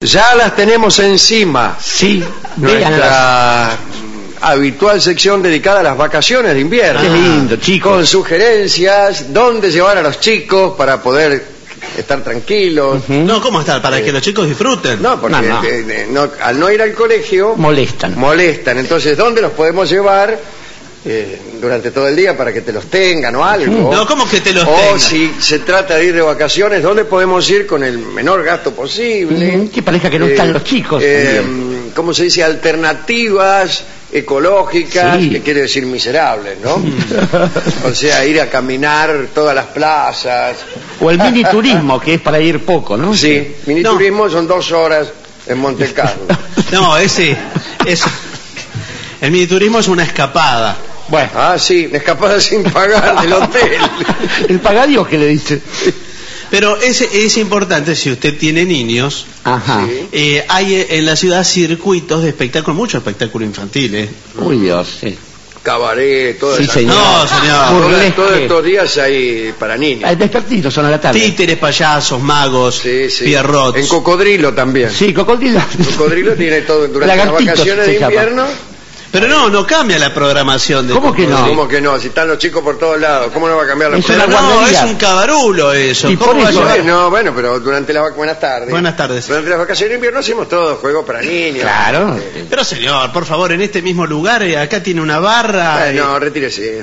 Ya las tenemos encima. Sí, Nuestra habitual sección dedicada a las vacaciones de invierno. Qué lindo, chicos. Con sugerencias, dónde llevar a los chicos para poder estar tranquilos. No, ¿cómo estar? Para que los chicos disfruten. No, porque No. Al no ir al colegio Molestan. Entonces, ¿dónde los podemos llevar durante todo el día para que te los tengan o algo? No, ¿cómo que te los O tengan? si se trata de ir de vacaciones, ¿dónde podemos ir con el menor gasto posible? Que parezca que no están los chicos. ¿Cómo se dice? Alternativas ecológicas, Sí. que quiere decir miserables, ¿no? O sea, ir a caminar todas las plazas. O el mini turismo, que es para ir poco, ¿no? Sí, miniturismo son 2 horas en Monte Carlo. No, el miniturismo es una escapada. Bueno, Ah, sí, escapada sin pagar del hotel. el pagadíos que le dice. Pero es importante, si usted tiene niños, Ajá. Sí. hay en la ciudad circuitos de espectáculo, mucho espectáculo infantil, Uy, Dios, sí. Cabaret, todo Sí, eso. señor. No, señor. Burlesque. Todos estos días hay para niños. Hay despertitos, son a la tarde. Títeres, payasos, magos, Sí, sí. pierrots. En Cocodrilo también. Sí, cocodrilo. Cocodrilo tiene todo durante las Lagartitos vacaciones se de llama. invierno. Pero no cambia la programación de ¿Cómo que no? Cocodrilo. ¿Cómo que no? Si están los chicos por todos lados, ¿cómo no va a cambiar la Es Pero una programación? no, es guardería. un cabarulo eso. Y ¿Cómo por va a eso, llevar? No, bueno, pero durante las buenas tardes. Buenas tardes. Durante las vacaciones de invierno hacemos todo, juego para niños. Claro. Pero señor, por favor, en este mismo lugar, acá tiene una barra. No, retírese.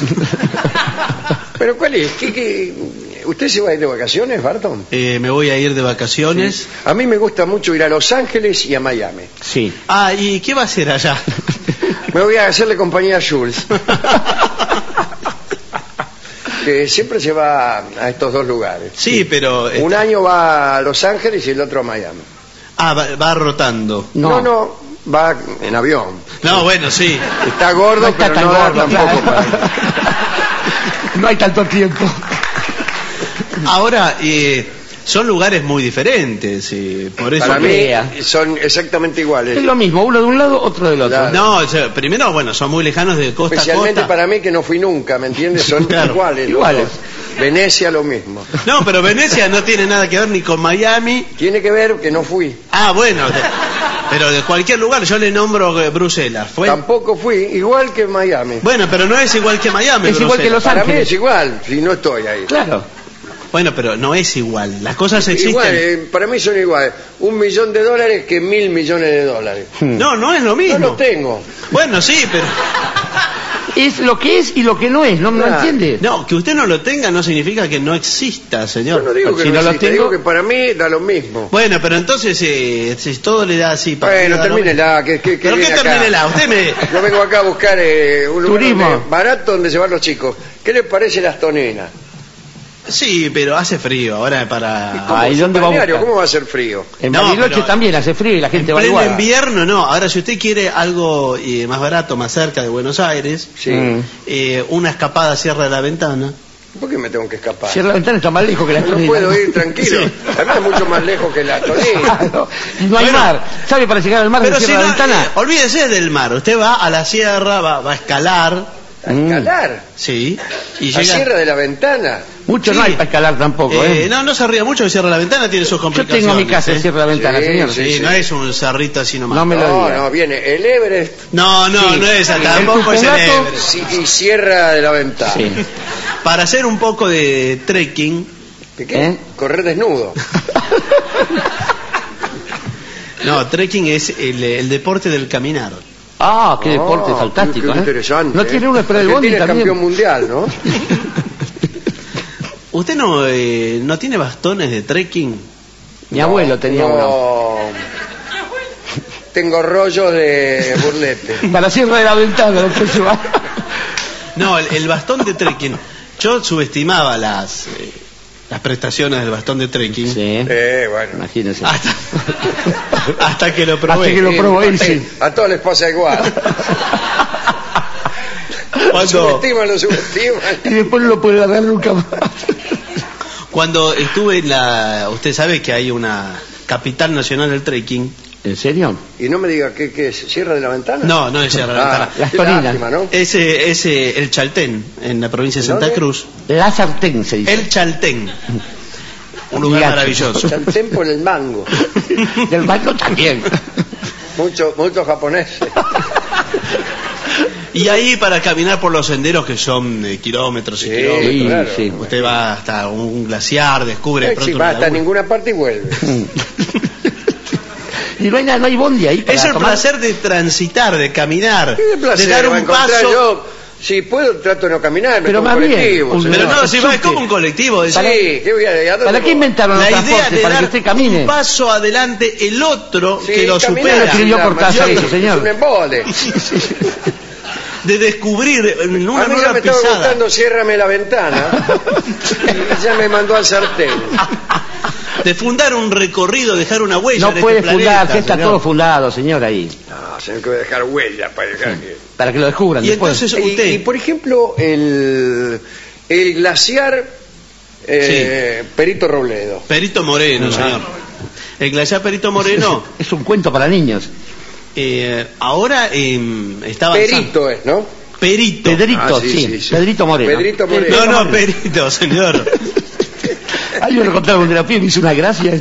Pero ¿cuál es? ¿Usted se va a ir de vacaciones, Barton? Me voy a ir de vacaciones. A mí me gusta mucho ir a Los Ángeles y a Miami. Sí. Ah, ¿y qué va a hacer allá? Me voy a hacerle compañía a Jules, que siempre se va a estos 2 lugares. Sí, pero... Un año va a Los Ángeles y el otro a Miami. Ah, va rotando. No, va en avión. No, bueno, sí. Está gordo, No está pero tan no da gordo, tampoco claro. para... No hay tanto tiempo. Ahora, son lugares muy diferentes, por eso... Para mí crea. son exactamente iguales. Es lo mismo, uno de un lado, otro del otro. Claro. No, o sea, primero, bueno, son muy lejanos de costa a Especialmente costa. para mí que no fui nunca, ¿me entiendes? Son Claro, iguales. los iguales. dos. Venecia lo mismo. No, pero Venecia no tiene nada que ver ni con Miami. Tiene que ver que no fui. Ah, bueno, pero de cualquier lugar, yo le nombro Bruselas. ¿Fue? Tampoco fui, igual que Miami. Bueno, pero no es igual que Miami. Es igual que Bruselas. Los Para mí Ángeles. es igual, si no estoy ahí. Claro. Bueno, pero no es igual. Las cosas existen. Igual, para mí son iguales. $1.000.000 que $1.000 millones. No es lo mismo. No lo tengo. Bueno, sí, pero... Es lo que es y lo que no es, ¿no Claro. entiende? No, que usted no lo tenga no significa que no exista, Yo señor. no digo que Si no no lo existe, tengo- digo que para mí da lo mismo. Bueno, pero entonces, si todo le da así... para Bueno, mí da lo termínela. Que mismo. ¿Pero qué viene acá. termínela? Usted me... Yo vengo acá a buscar un lugar Turismo. barato donde llevar los chicos. ¿Qué les parece las toninas? Sí, pero hace frío ahora para... ¿Cómo? ¿y dónde va a Balneario, buscar? ¿cómo va a ser frío? En No, Bariloche pero- también hace frío y la En gente va pleno igual. invierno no. Ahora, si usted quiere algo más barato, más cerca de Buenos Aires, Sí. una escapada a Sierra de la Ventana. ¿Por qué me tengo que escapar? Cierra la ventana, está más lejos que la No tonina. puedo ir tranquilo. Además es mucho más lejos que la tonina. Claro. Y no hay Bueno. mar. ¿Sabe para llegar al mar Pero de si Cierra no, la ventana? olvídese del mar. Usted va a la sierra, va a escalar, A escalar. sí, y A llega... Sierra de la Ventana. Mucho Sí. no hay para escalar tampoco, ¿eh? No se ría mucho que Sierra de la Ventana tiene sus Yo complicaciones. tengo mi casa en Cierra de la ventana, Sí, señor. sí. Sí, no es un cerrito así nomás. No me lo No, diga. no, viene el Everest No, Sí. no es esa, El tampoco es el Tupungato. Everest. y Sierra de la Ventana. Sí. Para hacer un poco de trekking, ¿Qué? ¿Eh? Correr desnudo. no, trekking es el deporte del caminar. Ah, qué deporte fantástico, qué interesante. No tiene uno, pero el bondi Argentina es también. campeón mundial, ¿no? ¿Usted no tiene bastones de trekking? Mi abuelo tenía uno. No. Tengo rollos de burlete. Para Sierra de la ventana, después se va. No, el bastón de trekking. Yo subestimaba las prestaciones del bastón de trekking. Sí. Bueno. Imagínese. Hasta que lo probé. Hasta que lo probó él, sí. A todos les pasa igual. Cuando, Lo subestiman. Y después no lo puede agarrar nunca más. cuando estuve en usted sabe que hay una capital nacional del trekking. ¿En serio? Y no me diga, ¿qué es? ¿Cierra de la Ventana? No es Sierra de la Ventana. Las qué Toninas. lástima, ¿no? Es el Chaltén, en la provincia de Santa ¿Dónde? Cruz. La sartén se dice. El Chaltén. Un lugar Gacho. maravilloso. Salten por el mango. Del banco también. Muchos japoneses. Y ahí para caminar por los senderos que son kilómetros y Sí, kilómetros. Sí, claro. sí. Usted va hasta un glaciar, descubre de Sí, pronto va una hasta laguna. ninguna parte y vuelve. Y no hay nada, no hay bondi ahí para Es el tomar. placer de transitar, de caminar, ¿Qué placer de dar va a un encontrar? paso. Yo, si puedo, trato de no caminar, me Pero tomo más bien, colectivo. un- señor. Pero no, si va, es subte. como un colectivo. Sí, ¿qué voy a ¿a dónde ¿Para qué voy? inventaron los La idea transportes? de Para que dar usted camine. un paso adelante, el otro Sí, que lo caminar, supera. Lo escribió nada más, Cortázar sí, eso, señor. Es un embole. De descubrir en una A mí ya nueva me estaba pisada. gustando, ciérrame la ventana. Y ya me mandó al sartén. De fundar un recorrido, dejar una huella No en puede este fundar, planeta, que está señor. todo fundado, señor, ahí. No, señor, que voy a dejar huella para dejar que... Para que lo descubran Y después. entonces usted, Y, por ejemplo, el glaciar Perito Robledo. Perito Moreno, señor. El glaciar Perito Moreno, Es un cuento para niños. ahora está avanzando. Perito es, ¿no? Perito. Pedrito, Ah, sí, sí, sí, sí. Pedrito Moreno. Pedrito Moreno. No, no, Moreno. Perito, señor. Ay, me lo contaron de la piel, me hizo una gracia.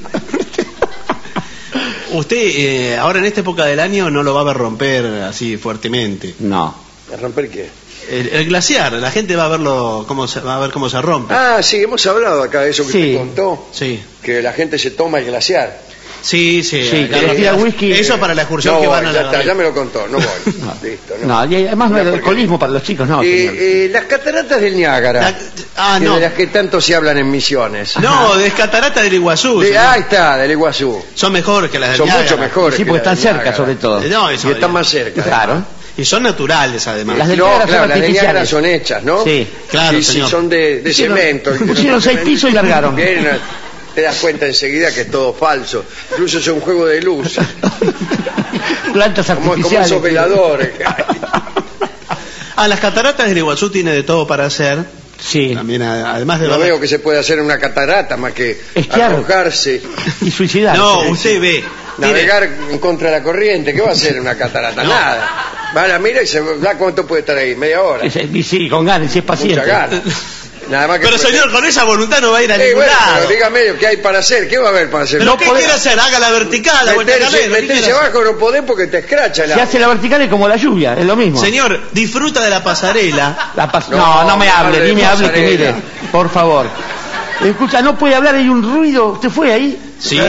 Usted, ahora en esta época del año, no lo va a ver romper así fuertemente. No. ¿A romper qué? El glaciar, la gente va a verlo, va a ver cómo se rompe. Ah, sí, hemos hablado acá de eso que Sí. usted contó. Sí. Que la gente se toma el glaciar. Sí, Sí, la- que le tira whisky. Eso para la excursión No que voy, van a ya la... está, ya me lo contó, no voy. Listo, no. No, y además no Una es el porquería. alcoholismo para los chicos, no. señor. Las cataratas del Niágara. Ah, que no. De las que tanto se hablan en Misiones. No, de Catarata del Iguazú. señor. Ahí está, del Iguazú. Son mejores que las del Son Niágara. mucho mejores. Sí, que porque las están del cerca, Niágara. sobre todo. No, eso Y están más cerca. Claro. Y son naturales, además. Las del No, Niágara claro, son las de Niágara artificiales. son hechas, ¿no? Sí. Claro, Sí, sí, señor. son de Pusieron- cemento. pusieron 6 pisos y largaron. Bien, te das cuenta enseguida que es todo falso. Incluso es un juego de luz. Plantas Como artificiales. esos veladores. Las cataratas del Iguazú tiene de todo para hacer. Sí. También, además de No ver- veo que se puede hacer una catarata más que Esquiar. arrojarse, Y suicidarse. No, usted ve. tiene- navegar en contra de la corriente. ¿Qué va a hacer una catarata? No. Nada. Va a la mira y se da cuánto puede estar ahí, media hora. Y sí, con ganas, si es paciente. Mucha gana. Nada más que Pero señor, con esa voluntad no va a ir a ningún bueno, lado. pero dígame, ¿qué hay para hacer? ¿Qué va a haber para hacer? ¿Pero No qué podés- quiere hacer? Haga la vertical, la vuelta de meterse, cabeza. ¿qué meterse quiere hacer? abajo no podés porque te escracha el Se agua. hace la vertical es como la lluvia, es lo mismo. Señor, disfruta de la pasarela. No, no me hable, hable ni me de hable que pasarela. mire, por favor. Escucha, no puede hablar, hay un ruido. ¿Usted fue ahí? Sí.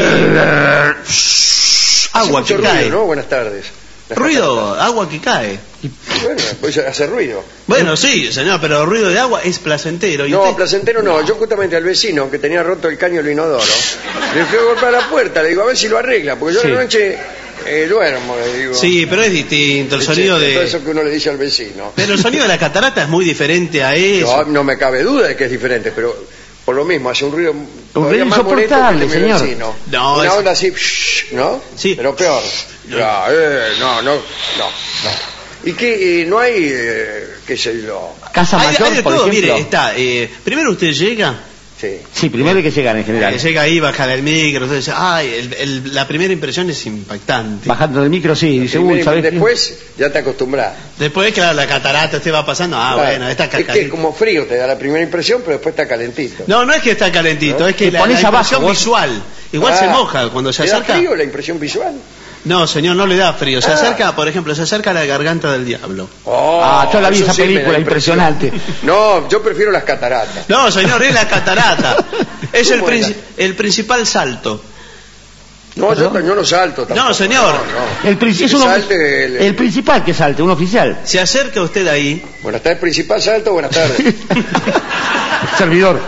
Hace Agua mucho que ruido, cae. ¿no? Buenas tardes. Las Ruido, agua que cae. cataratas. Bueno, pues hace ruido. Bueno, sí, señor, pero ruido de agua es placentero. ¿Y No, usted? placentero no. Yo justamente al vecino que tenía roto el caño del inodoro, le fui a golpear la puerta, le digo a ver si lo arregla, porque yo Sí. a la noche duermo, le digo. Sí, pero es distinto. El sonido Todo de. eso que uno le dice al vecino. Pero el sonido de la catarata es muy diferente a eso. No me cabe duda de que es diferente, pero por lo mismo hace un ruido todavía ruido más molesto que el insoportable, de mi señor. vecino. No, Una es- onda así, ¿no? Sí. Pero peor. Ya, no. ¿Y qué? No hay, qué sé yo? Casa Hay Mayor, de por todo, ejemplo. mire, está. Primero usted llega, Sí. Sí, primero hay que llegar en general. llega ahí, baja del micro, entonces, la primera impresión es impactante. Bajando del micro, sí, dice, Primero y ¿sabes qué? después ya te acostumbras. Después, claro, la catarata, usted va pasando, bueno, está es que es caliente. como frío, te da la primera impresión, pero después está calentito. No, no es que está calentito, ¿No? es que Te la pones abajo, impresión vos. visual. Igual se moja cuando se ¿Te da acerca. frío la impresión visual? No, señor, no le da frío. Se Ah. acerca, por ejemplo, se acerca a la garganta del diablo. Yo la vi eso esa sí me da película, impresión. impresionante. No, yo prefiero las cataratas. No, señor, es la catarata. Es ¿Cómo era? el principal salto. No, yo no salto tampoco. No, señor. El, es un Salte el principal que salte, un oficial. Se acerca usted ahí. Buenas tardes, principal salto, buenas tardes. Servidor.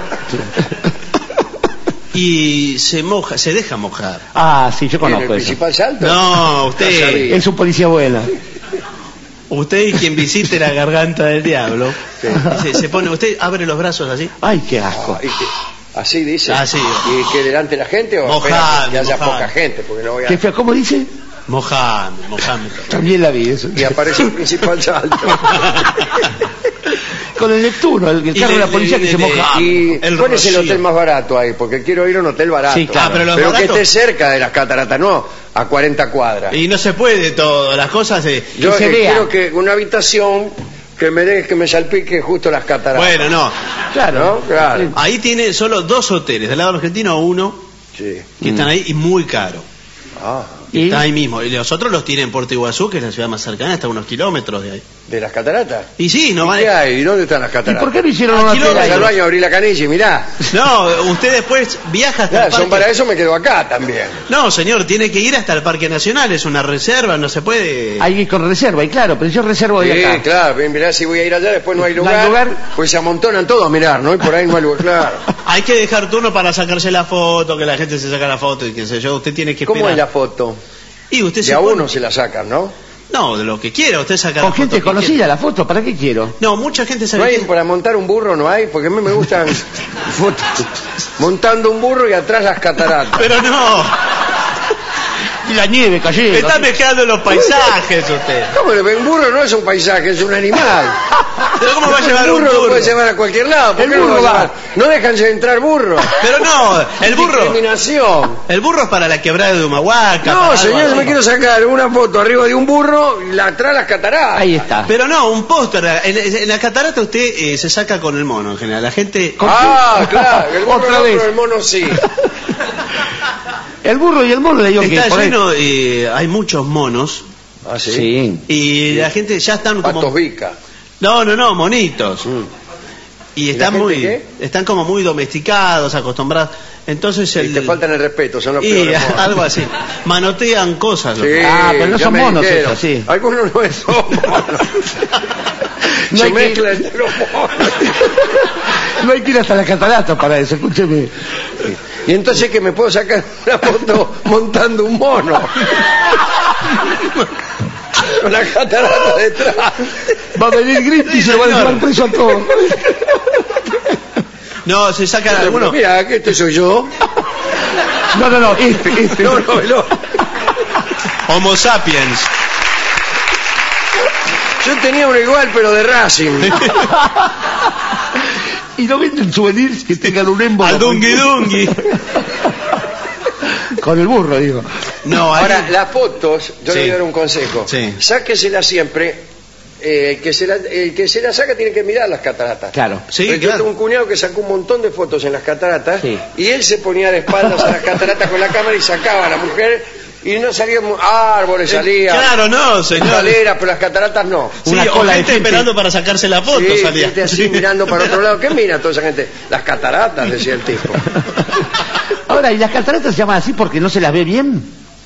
Y se moja, se deja mojar. Ah, sí, yo ¿En el conozco eso. principal salto? No, Ya usted, sabía. Es un policía buena. usted y quien visite la garganta del diablo, se pone, usted abre los brazos así. Ay, qué asco. Y que- así dice. Ah, sí. ¿Y que delante de la gente o Mojame, espera que haya mojame. poca gente? Porque no voy a... Qué feo, ¿cómo dice? Mojame. También la vi eso. Y aparece el principal salto. Con el Neptuno, el Y carro de la policía que se moja. ¿Y El cuál es el rocío. hotel más barato ahí? Porque quiero ir a un hotel barato. Sí, claro. Pero los que baratos- esté cerca de las cataratas, no a 40 cuadras. Y no se puede todo, las cosas de... Yo se vea. quiero que una habitación que me salpique justo las cataratas. Bueno, no. Claro. ¿No? Claro. Ahí tiene solo 2 hoteles, del lado argentino uno, Sí. que están ahí y muy caro. Ah, Y ¿Y? está ahí mismo. Y los otros los tienen en Puerto Iguazú, que es la ciudad más cercana, está a unos kilómetros de ahí. ¿de las cataratas? Y sí, no ¿Y van qué hay? ¿Y dónde están las ¿Y cataratas? por qué no hicieron Ah, una kilómetros. Vas tela al ahí? baño, abrí la canilla y mirá. No, usted después viaja hasta Claro, el parque. son para eso me quedo acá también. No, señor, tiene que ir hasta el Parque Nacional, es una reserva, no se puede. Hay que ir con reserva, y claro, pero yo reservo de Sí, acá. claro, bien, mirá, si voy a ir allá, después no hay No lugar, hay lugar. pues se amontonan todos a mirar, ¿no? Y por ahí no hay lugar, claro. Hay que dejar turno para sacarse la foto, que la gente se saca la foto y qué sé yo. Usted tiene que ¿Cómo esperar. es la foto? Y usted De se a pone- uno se la sacan, ¿no? No, de lo que quiera, usted saca la Con foto gente que conocida, quiera. la foto, ¿para qué quiero? No, mucha gente ¿No sabe hay que- para montar un burro? ¿No hay? Porque a mí me gustan fotos montando un burro y atrás las cataratas. Pero no, Y la nieve cayendo. está mezclando los paisajes usted. ¿Cómo le ven? Un burro no es un paisaje, es un animal. Pero ¿cómo va a llevar el un burro? burro? Lo puede llevar a cualquier lado. ¿Por El qué no lo burro va a va. llevar? No dejan entrar burros. Pero no, el burro. Discriminación. El burro es para la quebrada de Humahuaca. No, para algo señor, así. me quiero sacar una foto arriba de un burro y la atrás las cataratas. Ahí está. Pero no, un póster. En la catarata usted se saca con el mono en general. La gente. Ah, claro, el burro Otra no, vez. pero el mono sí. El burro y el mono le digo que Está por ahí- lleno, hay muchos monos. Ah, sí. Sí. Y la gente ya están Patos como. Vica. No, monitos. Mm. Y la están gente muy. qué? Están como muy domesticados, acostumbrados. Entonces Y el. te faltan el respeto, son los y peores monos. algo así. Manotean cosas. Sí, loco. Ah, pero no ya son me monos dijeron. esos, sí. Algunos no son monos. No Se hay que- mezclan entre los monos. No hay que ir hasta las cataratas para eso, escúcheme. Y entonces que me puedo sacar una foto montando un mono. Con la catarata detrás. Va a venir Grip y se lo van a llevar preso a todos. No, se sacan algunos. Mira, que este soy yo. No, este. No, no, no. Homo sapiens. Yo tenía uno igual, pero de Racing. Y no venden souvenirs que tengan un émbolo. Al dungui dungui. Con el burro, digo. No, hay- Ahora, las fotos, yo Sí. le voy a dar un consejo. Sí. Sáqueselas siempre. El que se la saca tiene que mirar las cataratas. Claro. Sí, Porque yo claro. tengo un cuñado que sacó un montón de fotos en las cataratas Sí. y él se ponía de espaldas a las cataratas con la cámara y sacaba a la mujer y no salían árboles, salían Claro, no, señor. escaleras, pero las cataratas no. Sí, Una o cola de gente gente. esperando para sacarse la foto Sí, salía. gente así mirando para otro lado. ¿Qué mira toda esa gente? Las cataratas, decía el tipo. Ahora, ¿y las cataratas se llaman así porque no se las ve bien?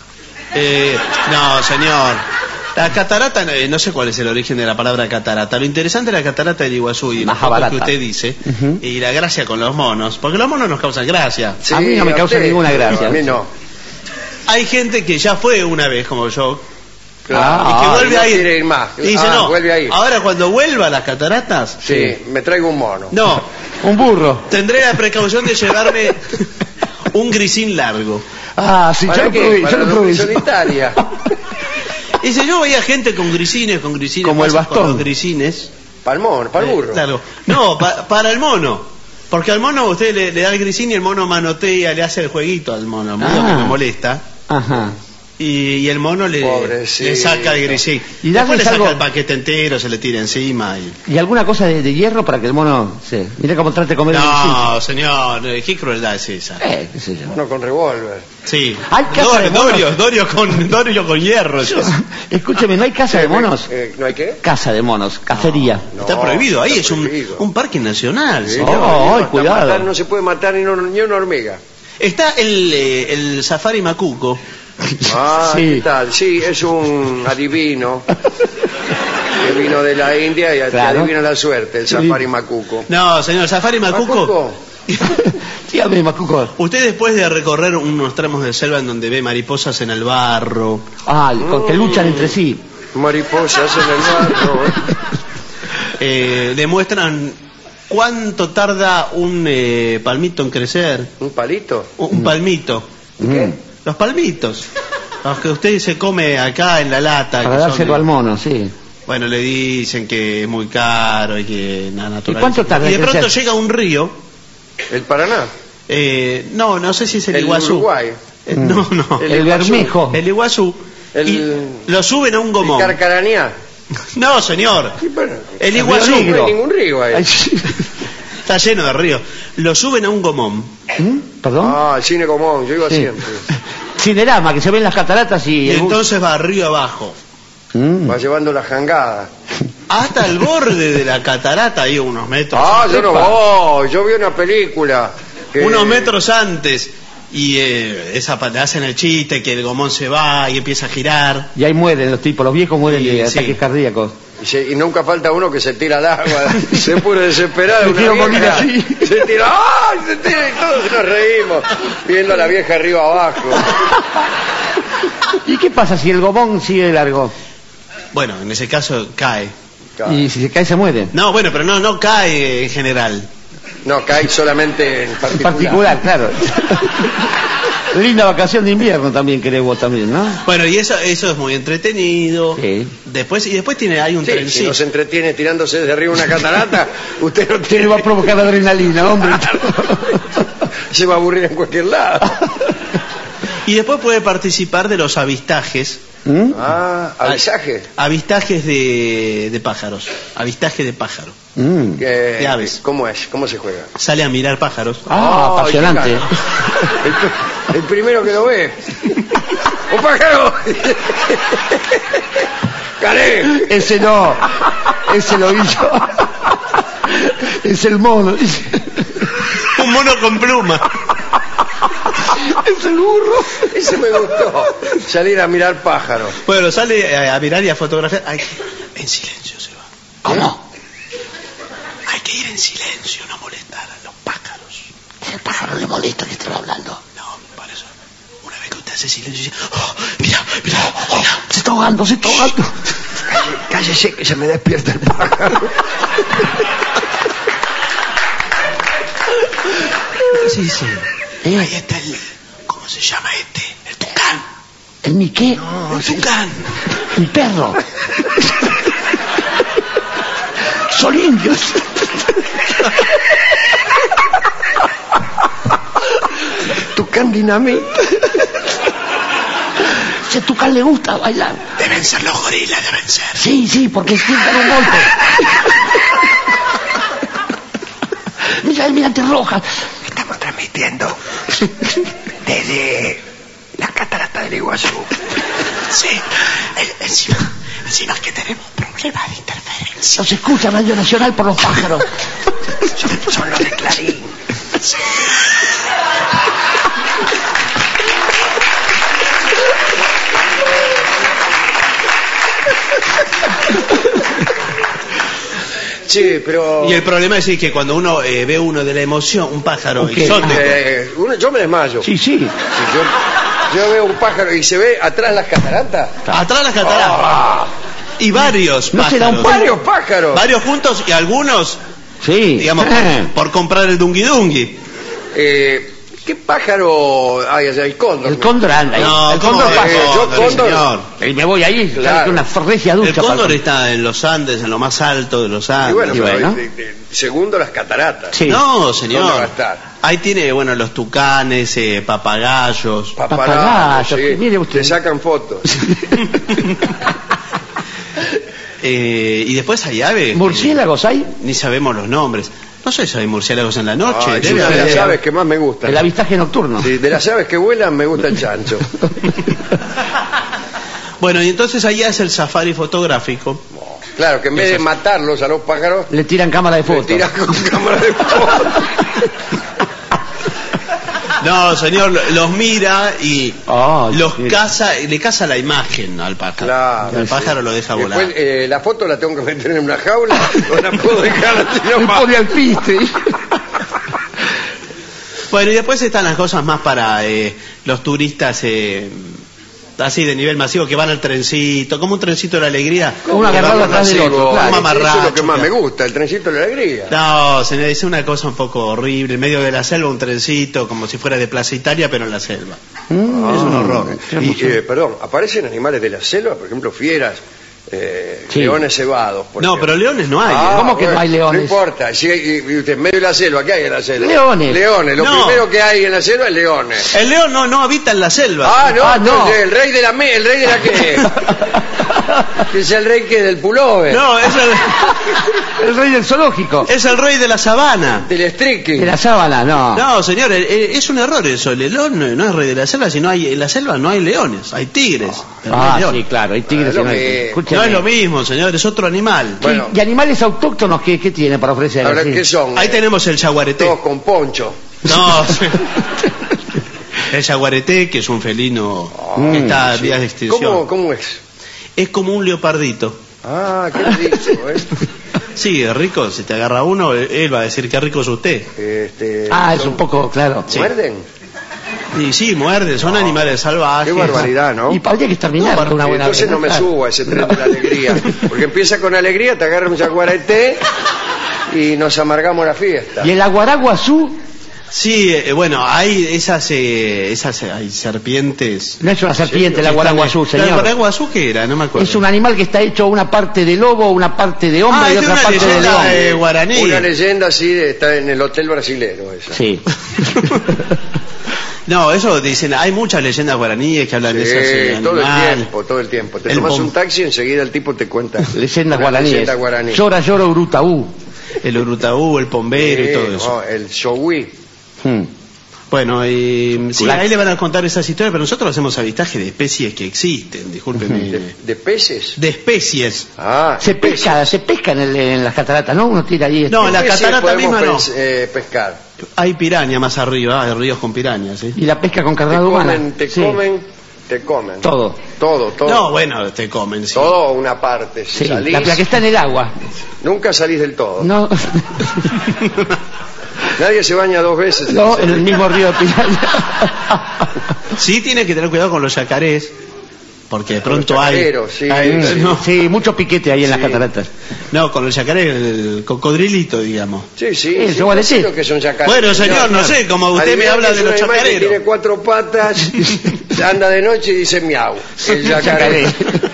No, señor. La catarata, no sé cuál es el origen de la palabra catarata. Lo interesante es la catarata del Iguazú y las fotos Mahabharata. que usted dice. Ujú. Y la gracia con los monos. Porque los monos nos causan gracia. A mí no me causa usted, ninguna gracia. A mí no. Hay gente que ya fue una vez, como yo, Claro. y que Ah, vuelve no a ir. quiere ir más. Y dice, Ah, no, vuelve a ir. ahora cuando vuelva a las cataratas, Sí, me traigo un mono. no, Un burro. tendré la precaución de llevarme un grisín largo. Ah, sí, yo ¿Para lo qué? probé, Para yo lo la probé. solitaria. Y si yo veía gente con grisines, Como el pasas con bastón. los grisines. Para el mono, para el burro. Claro. No, para el mono. Porque al mono usted le da el grisín y el mono manotea, le hace el jueguito al mono, medio que Ah. me molesta. Ajá. Y el mono le Pobrecito. saca el grisín. Y Después le darles saca algo- el paquete entero, se le tira encima. ¿Y alguna cosa de hierro para que el mono se... Mira cómo trate de comer No, señor, qué crueldad es esa. qué sé yo. Mono con revólver. Sí. Hay casa de monos. Dorio con hierro. eso. Escúcheme, ¿no hay casa de monos? ¿No hay qué? Casa de monos, cacería. No, Está prohibido, ahí está es prohibido. un parque nacional. Sí, señor. Oh, ay, hasta cuidado. matar no se puede matar ni una hormiga. Está el safari macuco. Ah, Sí. ¿qué tal? Sí, es un adivino que vino de la India y te Claro. adivina la suerte, el safari macuco. No, señor, el safari macuco. Dígame, Macuco. Usted después de recorrer unos tramos de selva en donde ve mariposas en el barro, Ah, con que luchan entre sí. Mariposas en el barro. demuestran cuánto tarda un palmito en crecer. ¿Un palito? Un palmito. Mm. Los palmitos. Los que usted se come acá en la lata. Para que son dárselo de- al mono, sí. Bueno, le dicen que es muy caro y que nada natural. ¿Y cuánto tarda Y de en pronto crecer? llega un río. ¿El Paraná? No sé si es el ¿El Iguazú. Uruguay? No. El Iguazú. Bermejo. El Iguazú. El- Y lo suben a un ¿El gomón. Carcarañá? No, señor. Y bueno, El Iguazú no hay ningún río ahí. Ay, sí. está lleno de ríos. Lo suben a un gomón. ¿Perdón? Ah, el cine común, yo iba Sí. siempre. Cinerama, que se ven las cataratas Y el bus. entonces va río abajo. Va llevando la jangada. Hasta el borde de la catarata, ahí unos metros. Ah, yo no Epa. voy. Yo vi una película. Unos metros antes. Y le hacen el chiste que el gomón se va y empieza a girar. Y ahí mueren los tipos, los viejos mueren Sí, de sí. ataques cardíacos. Y nunca falta uno que se tira al agua, se pone desesperado. Me Una quiero morir vieja así. se tira, ¡ay! Se tira y todos nos reímos, viendo a la vieja arriba abajo. ¿Y qué pasa si el gomón sigue largo? Bueno, en ese caso cae. Y si se cae se muere. No, bueno, pero no cae en general. No, cae solamente en En particular. particular, claro. Linda vacación de invierno también querés vos también, ¿no? Bueno, y eso es muy entretenido. Sí. Después hay un Sí, si trencito. no se entretiene tirándose desde arriba una catarata, usted no ¿Qué le va a provocar adrenalina, hombre? se va a aburrir en cualquier lado. Y después puede participar de los avistajes. ¿Mm? Ah, avisaje. Avistajes de pájaros. Avistaje de pájaro. Mm. De aves. ¿Cómo es? ¿Cómo se juega? Sale a mirar pájaros. Ah, Ay, apasionante. qué gana. El primero que lo ve. ¡Un pájaro! ¡Calé! Ese no, ese lo hizo. Es el mono. Un mono con pluma. Es el burro. Ese me gustó. Salir a mirar pájaros. Bueno, sale a mirar y a fotografiar. En silencio se va. ¿Cómo? Hay que ir en silencio, no molestar a los pájaros. El pájaro le molesta que esté hablando. No, por eso. Una vez que usted hace silencio, dice, oh, mira. Se está ahogando, se está ahogando. Cállese que se me despierta el pájaro. Sí, sí. ¿Eh? Ahí está ¿cómo se llama este? El tucán. ¿El mi qué? No, el tucán. Mi perro. Son indios. Tucán dinamita. Si a Tucán le gusta bailar. Deben ser los gorilas, deben ser. Sí, sí, porque sientan un golpe. Mira el mirante roja. Estamos transmitiendo desde la catarata del Iguazú. Sí, encima que tenemos problemas de interferencia. Nos escucha Radio Nacional por los pájaros. Son los de Clarín. Sí, pero... Y el problema es que cuando uno ve uno de la emoción, un pájaro ¿Qué? exótico. Yo me desmayo. Sí, sí. Si yo veo un pájaro y se ve atrás las cataratas. Atrás las cataratas. Ah, Y varios ¿No será un pájaros. varios pájaros. Varios juntos y algunos, Sí. digamos, por comprar el dungui dungui. ¿Qué pájaro hay allá? El cóndor. El cóndor anda ahí. No, el ¿cómo cóndor es? pasa. yo cóndor. señor. Y me voy ahí, Claro. con una regia ducha. El cóndor para- está en los Andes, en lo más alto de los Y Andes. bueno, Y pero bueno. segundo las cataratas. Sí. No, ¿Dónde va a señor. estar? Ahí tiene, bueno, los tucanes, papagayos. Papagayos, mire usted. Te sacan fotos. Y después hay aves. ¿Murciélagos hay? Ni sabemos los nombres. No sé si hay murciélagos en la noche. Ay, debe es una de haber. las aves que más me gustan. El avistaje nocturno. Sí, de las aves que vuelan me gusta el chancho. Bueno, y entonces ahí hace el safari fotográfico. Claro, que en vez de matarlos a los pájaros, Le tiran cámara de le fotos. tiras con cámara de fotos. No, señor, los mira y Ay, los sí. caza, le caza la imagen al pájaro. Claro, Y el pájaro lo deja volar. Después, la foto la tengo que meter en una jaula o la puedo dejar así Le nomás. pone al piste. Bueno, y después están las cosas más para los turistas así de nivel masivo que van al trencito, como un trencito de la alegría. Una agarrada atrás del otro, claro. Un mamarracho, Eso es lo que más me claro. gusta, el trencito de la alegría. No, se me dice una cosa un poco horrible, en medio de la selva un trencito, como si fuera de Plaza Italia, pero en la selva. Es un horror. Y, perdón, ¿aparecen animales de la selva? Por ejemplo, fieras Sí. leones cebados. por No, ejemplo. pero leones no hay. ¿Cómo que no hay leones? No importa. Si y usted en medio de la selva, ¿qué hay en la selva? Leones. Leones. Lo No. primero que hay en la selva es leones. El león no habita en la selva. No, Ah, no. entonces, el rey de la qué. Que es el rey que del pullover. No, El rey del zoológico. es el rey de la sabana. Del streaking. De la sábana, no. No, señor, es un error eso. El león no es rey de la selva, sino en la selva no hay leones, hay tigres. pero no hay leones. Sí, claro, hay tigres. Ah, y no hay- lo que- Escúcheme. No es lo mismo, señor, es otro animal. Bueno. ¿Y animales autóctonos qué tiene para ofrecer? Ahora, así? ¿qué son? Ahí tenemos el jaguareté. Todos con poncho. No, sí. El jaguareté, que es un felino que está a vías de extinción. ¿Cómo es? Es como un leopardito. Qué rico, Sí, es rico. Si te agarra uno, él va a decir que rico es usted. Es un poco, claro. ¿Muerden? Y sí, muerden, son animales salvajes. Qué barbaridad, ¿no? Y habría que exterminar con una buena. Entonces no me subo a ese tren de la alegría. Porque empieza con alegría, te agarra un jaguareté y nos amargamos la fiesta. ¿Y el aguaraguazú? Sí, bueno, hay esas hay serpientes. No es una serpiente, el aguaraguazú, ¿El señor. aguaraguazú qué era? No me acuerdo. Es un animal que está hecho una parte de lobo, una parte de hombre y es de otra una parte de leyenda león. guaraní. Una leyenda así, está en el hotel brasilero esa. Sí. No, eso dicen, hay muchas leyendas guaraníes que hablan de esos todo animales. todo el tiempo. Te El tomas pom- un taxi y enseguida el tipo te cuenta. Leyenda una guaraní. leyenda guaraní. Llora, llora, urutaú. El urutaú, el pombero y todo eso. El showí. Bueno, sí, La- ahí le van a contar esas historias, pero nosotros hacemos avistaje de especies que existen, discúlpeme. ¿De peces? De especies. Se pesca en las cataratas, ¿no? Uno tira ahí. No, en la ¿Qué peces catarata podemos misma no. pescar? Hay piraña más arriba, hay ríos con pirañas, ¿sí? Y la pesca con carnada humana. Te Sí. comen. Todo. Todo. No, bueno, te comen, sí. Todo o una parte. Si Sí, salís, la que está en el agua. nunca salís del todo. No, Nadie se baña 2 veces. no, en el mismo río de Piraña. Sí, tiene que tener cuidado con los yacarés, porque de pronto los hay... yacareros, sí. no, Sí, mucho piquete ahí en las Sí. cataratas. no, con el yacaré, el cocodrilito, digamos. Sí. El jaguareté. sé lo que son yacarés. Bueno, señor, no sé, como usted Adivina me habla que es de un los animal que chacareros. tiene 4 patas, anda de noche y dice miau. El yacaré.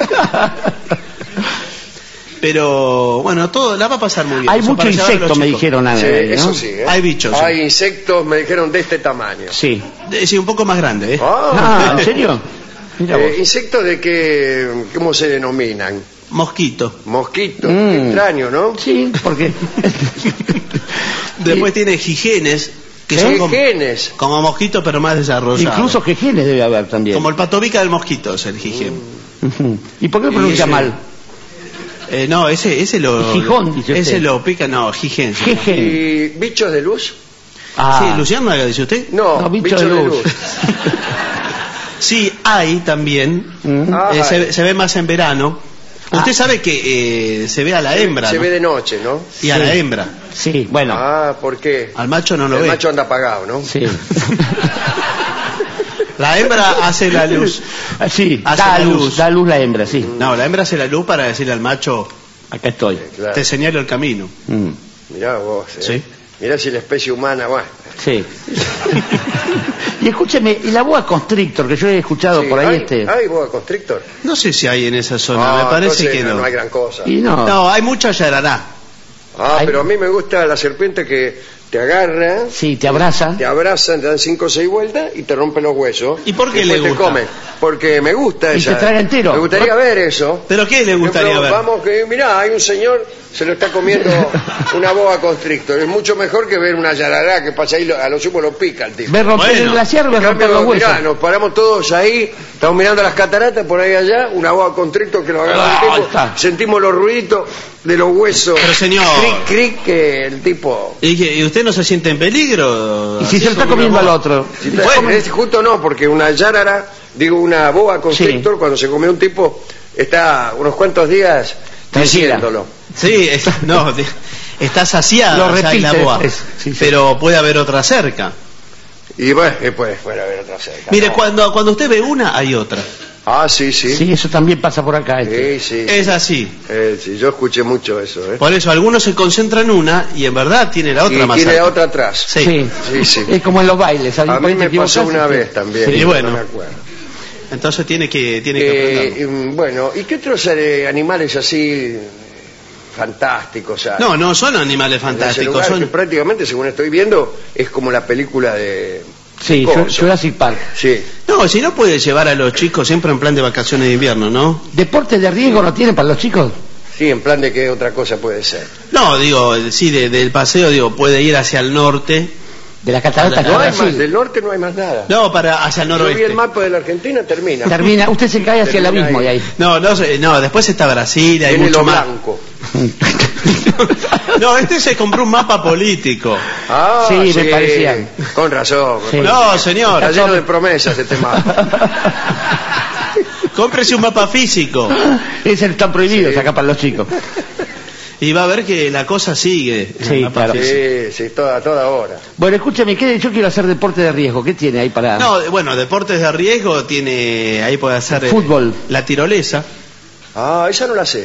Pero, bueno, todo la va a pasar muy bien. Hay Eso mucho para llevar a los insecto, me chicos. dijeron a Sí, mí, ¿no? eso sí. ¿eh? Hay bichos, sí. Hay insectos, me dijeron, de este tamaño. Sí. Sí, un poco más grande, ¿eh? Ah, ¿en serio? Mira vos. Insectos de que, ¿cómo se denominan? Mosquito. Mosquitos. Mm. Qué extraño, ¿no? Sí, porque... Después tiene jigenes, que son Jejenes. como mosquitos, pero más desarrollados. Incluso jejenes debe haber también. Como el patobica del mosquito es el jigen. Ujú. ¿Y por qué lo pronuncia ese- mal? No, ese lo... Gijón, dice Ese usted. lo pica, no, jigen. Jejen. ¿Y bichos de luz? Ah. Sí, Luciana, dice usted. No, No, bichos de luz. Sí, hay también. Ah, Se ve más en verano. Usted sabe que se ve a la hembra, Se ¿no? ve de noche, ¿no? Y a la hembra. Sí, bueno. ¿Por qué? Al macho no lo El ve. macho anda apagado, ¿no? Sí. La hembra hace la luz. Sí, Hace da la luz, luz. da luz la hembra, sí. No, la hembra hace la luz para decirle al macho, Acá estoy. Claro. te señalo el camino. Mirá vos. Sí. Mirá si la especie humana, bueno. Sí. Y escúcheme, y la boa constrictor, que yo he escuchado Sí, por ahí ¿Hay boa constrictor? No sé si hay en esa zona, me parece entonces que no. No hay gran cosa. Y no. No, hay mucha yarará. hay- Pero a mí me gusta la serpiente que te agarra, Sí, te abraza. te abrazan, te dan 5 o 6 vueltas y te rompe los huesos. ¿Y por qué después le te gusta? comen. Porque me gusta Y esa. te traga entero. Me gustaría ver eso. ¿Pero qué le Por gustaría ejemplo, ver? Vamos, que mirá, hay un señor, se lo está comiendo una boa constrictor. Es mucho mejor que ver una yarará que pasa ahí, a lo sumo lo pica el tipo. Ver romper Bueno. el glaciar, ver En romper cambio, los huesos. mirá, nos paramos todos ahí, estamos mirando las cataratas por ahí allá, una boa constrictor que lo agarra Ah, el tipo, está. sentimos los ruiditos de los huesos. Pero, señor. Cric, cric, que el tipo... ¿Y usted no se siente en peligro? Y si se lo está Como comiendo una al boa. otro. Bueno, justo no, porque una yarara, una boa constrictor, cuando se come un tipo, está unos cuantos días Tranquila. diciéndolo. Sí, está saciada Lo ya repite la boa, después. Sí, sí. pero puede haber otra cerca. Y bueno, después fuera a ver otra cerca. Mire, No. cuando usted ve una, hay otra. Sí. Sí, eso también pasa por acá. Sí. Es así. Sí, yo escuché mucho eso. Por eso algunos se concentran en una y en verdad tiene la otra Y más tiene cerca. la otra atrás. Sí. Sí. Es como en los bailes. A mí me pasó una sí. vez también. Sí, no bueno. me acuerdo. Entonces tiene que aprenderlo. Bueno, ¿y qué otros animales así fantásticos hay? No son animales En ese fantásticos. lugar, Son... que prácticamente, según estoy viendo, es como la película de... Sí, Coso. Jurassic Park. Sí. No, si no puede llevar a los chicos siempre en plan de vacaciones de invierno, ¿no? ¿Deportes de riesgo no tienen para los chicos? Sí, en plan de qué otra cosa puede ser. No, digo, sí, del paseo, digo, puede ir hacia el norte. De las cataratas No de hay más, Brasil. del norte no hay más nada. No, hacia el Yo vi noroeste. el mapa de la Argentina, termina. Termina, usted se cae hacia el Termina abismo ahí. de ahí. No, después está Brasil, hay Tiene mucho lo más. blanco. No, este se compró un mapa político. Ah, Sí, me parecía. Con razón. Sí. No, señor. Está lleno de promesas este mapa. Cómprese un mapa físico Ese está prohibido Sí. sacar para los chicos. y va a ver que la cosa sigue. en Sí, el mapa claro. físico. Sí, toda hora. Bueno, escúchame, yo quiero hacer deporte de riesgo. ¿Qué tiene ahí para...? No, bueno, deportes de riesgo tiene, ahí puede hacer Fútbol. la tirolesa. Ah, esa no la sé.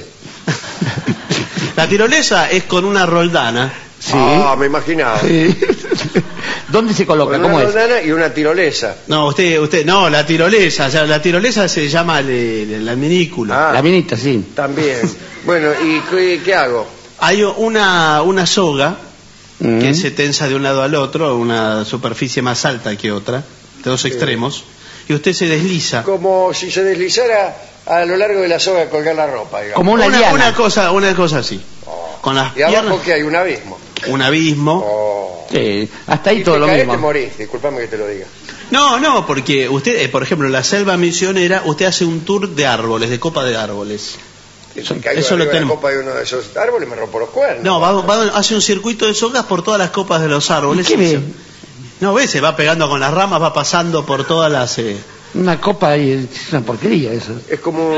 La tirolesa es con una roldana. Sí. Ah, me imaginaba. Sí. ¿Dónde se coloca? Con ¿Cómo una es? roldana y una tirolesa. No, no, la tirolesa, o sea, la tirolesa se llama el adminículo. Ah. La minita, sí. También. Bueno, ¿y qué hago? Hay una soga Mm. que se tensa de un lado al otro, una superficie más alta que otra, de dos extremos, y usted se desliza. Como si se deslizara a lo largo de la soga a colgar la ropa, digamos. Como una liana. una cosa así. Con las Y abajo piernas, que hay un abismo. un abismo. Oh. Sí, hasta ahí Y todo te lo caes, mismo. te morís, disculpame que te lo diga. No, porque usted, por ejemplo, en la selva misionera, usted hace un tour de árboles, de copa de árboles. Si caigo eso arriba lo de la tenemos. copa de uno de esos árboles, me rompo los cuernos. No, hace un circuito de sogas por todas las copas de los árboles. ¿Y qué ve? No, ve, se va pegando con las ramas, va pasando por todas las... Una copa y es una porquería eso. Es como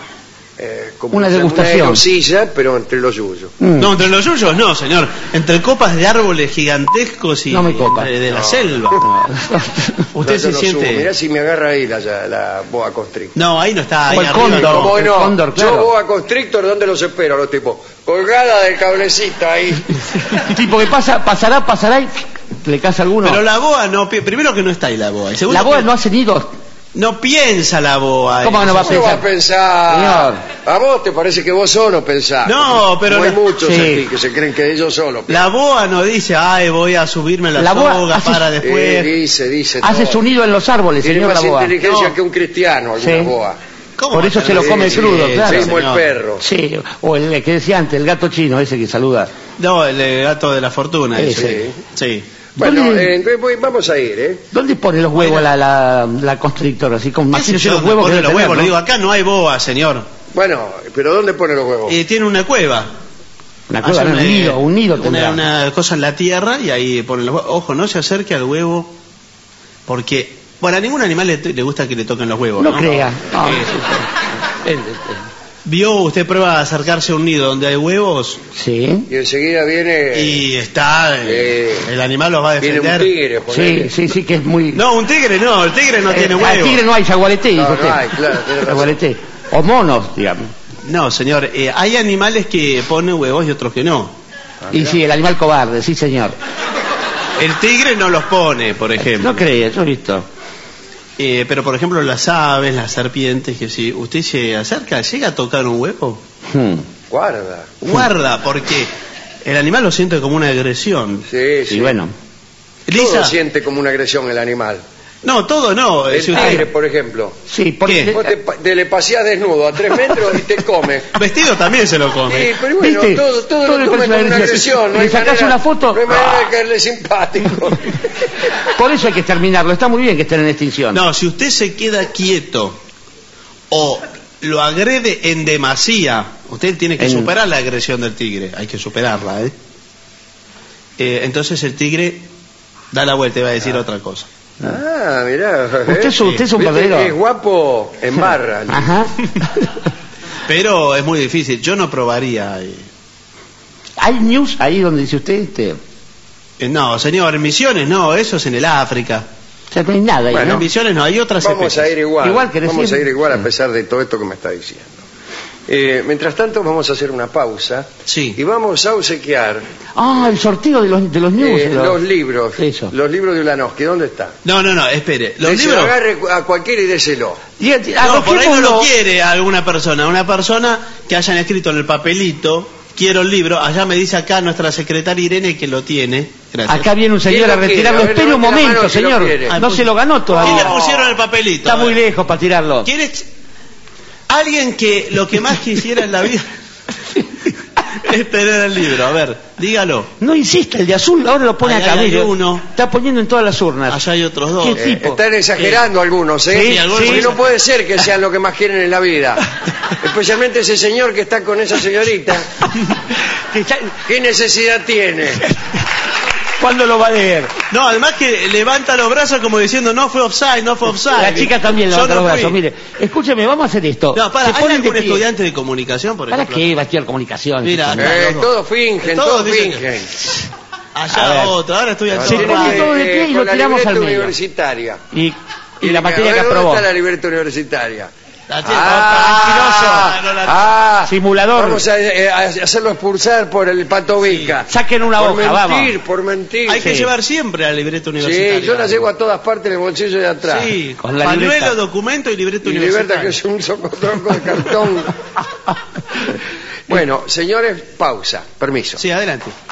como Una degustación. Una silla, pero entre los yuyos. No, entre los yuyos no, señor. Entre copas de árboles gigantescos y No me copa. de la No. selva. Usted No, se yo no siente... subo. Mirá si me agarra ahí la boa constrictor. No, ahí no está, ahí Como el arriba. cóndor. no. ¿Cómo el no? cóndor, claro. Yo boa constrictor, ¿dónde los espero a los tipos? Colgada del cablecito ahí. Tipo que pasará y le casa alguno. Pero la boa no... Primero que no está ahí la boa. Y segundo La boa que no hace nidos. no piensa la boa. ¿Cómo no va a ¿Cómo va a pensar? pensar? A vos te parece que vos solo pensás. No, pero Como hay la- muchos Sí. aquí que se creen que ellos solos. La boa no dice, ay, voy a subirme en la La boa soga hace- para después. Dice Hace todo. su nido en los árboles, Tiene señor más la boa. inteligencia No. que un cristiano, alguna Sí. boa. ¿Cómo Por va eso a se lo tener come inteligencia, crudo, claro. Mismo el señor? perro. Sí, o el que decía antes, el gato chino ese que saluda. No, el gato de la fortuna. Ese. ese. Sí. Bueno, ¿Dónde- entonces vamos a ir, ¿eh? ¿Dónde pone los huevos Bueno. la constrictor? Así como ¿Qué sé imagínese yo los dónde huevos que pone debe los tener, huevos? ¿no? Le digo, acá no hay boa, señor. Bueno, pero ¿dónde pone los huevos? Tiene una cueva. Una cueva, Hace no, un nido tendrá. una cosa en la tierra y ahí pone los huevos. Ojo, no se acerque al huevo porque, bueno, a ningún animal le gusta que le toquen los huevos. No crea. No, Eh, ¿Vio? Usted prueba a acercarse a un nido donde hay huevos Sí, Y enseguida viene, y está, el animal los va a viene un defender. tigre, ponele. sí, que es muy... No, un tigre no, el tigre no tiene Al huevos. tigre no hay jaguareté, No, dijo no usted. hay, claro, tiene razón. Jaguareté. O monos, digamos. No, señor, hay animales que ponen huevos y otros que no. Y sí, el animal cobarde, sí, señor. El tigre no los pone, por ejemplo. No cree, yo he visto. Pero, por ejemplo, las aves, las serpientes, que si usted se acerca, llega a tocar un huevo, Guarda. guarda, porque el animal lo siente como una agresión. Sí, sí. Y bueno, Todo Lisa, siente como una agresión el animal. no, todo no. El si usted- tigre, por ejemplo. sí, porque... ¿Qué? Vos le paseás desnudo a 3 metros y te come. Vestido también se lo come. Sí, pero bueno, ¿Viste? todo Todo lo le toma parece como una una agresión. agresión. No Le hay sacás manera- una foto. No hay manera de caerle simpático. Por eso hay que exterminarlo. Está muy bien que estén en extinción. No, si usted se queda quieto o lo agrede en demasía, usted tiene que superar la agresión del tigre. Hay que superarla, ¿eh? Entonces el tigre da la vuelta y va a decir otra cosa. Ah, mirá. Usted es un Viste verdadero... que es guapo en barra. Ajá. Pero es muy difícil. Yo no probaría. ¿Hay news ahí donde dice usted? No, señor, en Misiones no, eso es en el África. O sea, no hay nada ahí, Bueno, En ¿no? Misiones no, hay otras Vamos a especies. ir igual. Igual que Vamos recién. a ir igual a pesar de todo esto que me está diciendo. Mientras tanto vamos a hacer una pausa. Sí. Y vamos a obsequiar Ah, el sorteo de los news. los libros. Eso. Los libros de Ulanowski. ¿Dónde está? No, espere. Los Déselo, libros... agarre a cualquiera y déselo. No, por ahí no lo quiere alguna persona. Una persona que hayan escrito en el papelito, quiero el libro. Allá me dice acá nuestra secretaria Irene que lo tiene. Gracias. Acá viene un señor ¿Quién a lo quiere? retirarlo. A ver, Espere un levante la momento, mano si lo señor. quiere. No se lo ganó todavía. ¿Quién le pusieron el papelito? Está muy lejos para tirarlo. ¿Quieres? Alguien que lo que más quisiera en la vida es tener el libro. A ver, dígalo. No insista, el de azul ahora lo pone Ahí acá. hay Mire, uno. está poniendo en todas las urnas. Allá hay otros dos. ¿Qué tipo? Están exagerando algunos, ¿eh? Sí, algunos Porque sí. no puede ser que sean lo que más quieren en la vida. Especialmente ese señor que está con esa señorita. Que ya- ¿Qué necesidad tiene? ¿Cuándo lo va a leer? No, además que levanta los brazos como diciendo no fue offside, no fue offside. La chica también Yo levanta no los brazos. fui. Mire, escúcheme, vamos a hacer esto. No, para, Se ¿hay ponen de algún pie. estudiante de comunicación, por ¿Para ejemplo? qué va a estudiar comunicación? Mira, Todos fingen, Todos todos dicen fingen. A Allá ver. otro, ahora estoy al Se Tiene pone que, todo de pie y con lo la tiramos al libreta medio. universitaria. Y la materia que ¿Dónde aprobó. está la libreta universitaria? tranquiloso. Simulador. Vamos a hacerlo expulsar por el Pato Vica. Saquen una por hoja, mentir, vamos. por mentir. Hay que Sí. llevar siempre la libreta universitaria. Sí, yo la llevo a todas partes en el bolsillo de atrás. Sí, Con la pañuelo, libreta. documento y libreta Y universitaria. libertad que es un socotroco de cartón. Bueno, señores, pausa. Permiso. Sí, adelante.